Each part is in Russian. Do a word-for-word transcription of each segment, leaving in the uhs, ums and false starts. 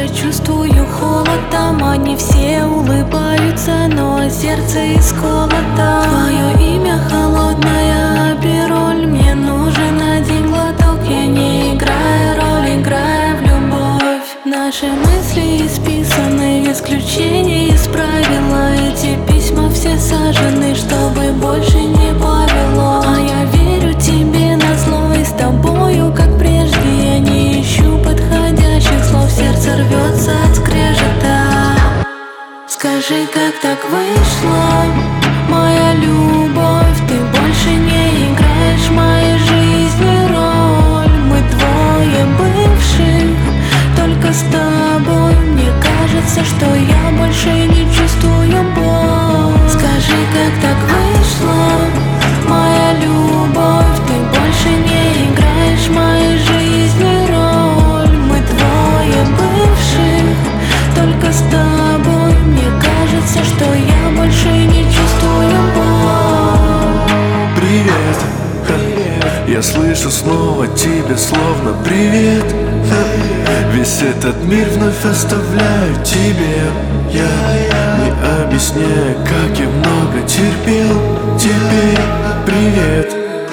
я чувствую холодом. Они все улыбаются, но сердце исколото. Твое имя холодная пироль. Мне нужен один глоток. Я не играю роль, играя в любовь. Наши мысли исписаны, исключения из правила. Эти письма все сажены, чтобы больше не повело. А я верю тебе назло, и с тобою, как прежде, я не ищу подходящих слов. Сердце рвется от скрежета. Скажи, как так вышло, моя любовь? Ты больше не играешь в моей жизни роль. Мы двое бывших, только с тобой. Мне кажется, что я больше не чувствую боль. Скажи, как так вышло, моя любовь? Ты больше не играешь в моей жизни роль. Мы двое бывших, только с тобой. Мне кажется, что я больше не чувствую боль. Привет, ха. Я слышу снова тебя, словно привет, ха. Весь этот мир вновь оставляю тебе я, не объясняя, как я много терпел. Теперь привет.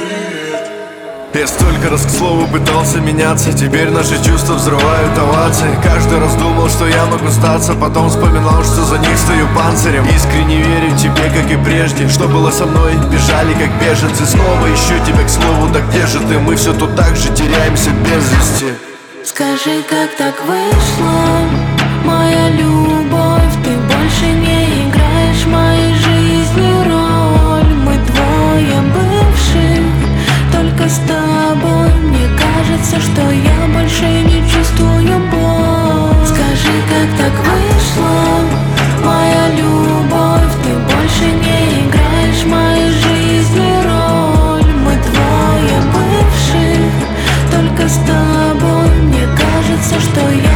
Я столько раз к слову пытался меняться, теперь наши чувства взрывают овации. Каждый раз думал, что я могу сдаться, потом вспоминал, что за них стою панцирем. Искренне верю тебе, как и прежде. Что было со мной, бежали как беженцы. Снова ищу тебя к слову, да где же ты? Мы все тут так же теряемся без вести. Скажи, как так вышло, моя любовь? Ты больше не играешь в моей жизни роль. Мы двое бывших, только с тобой. Мне кажется, что я больше не чувствую боль. Скажи, как так вышло, моя любовь? Ты больше не играешь в моей жизни роль. Мы двое бывших, только с тобой. Мне кажется, что я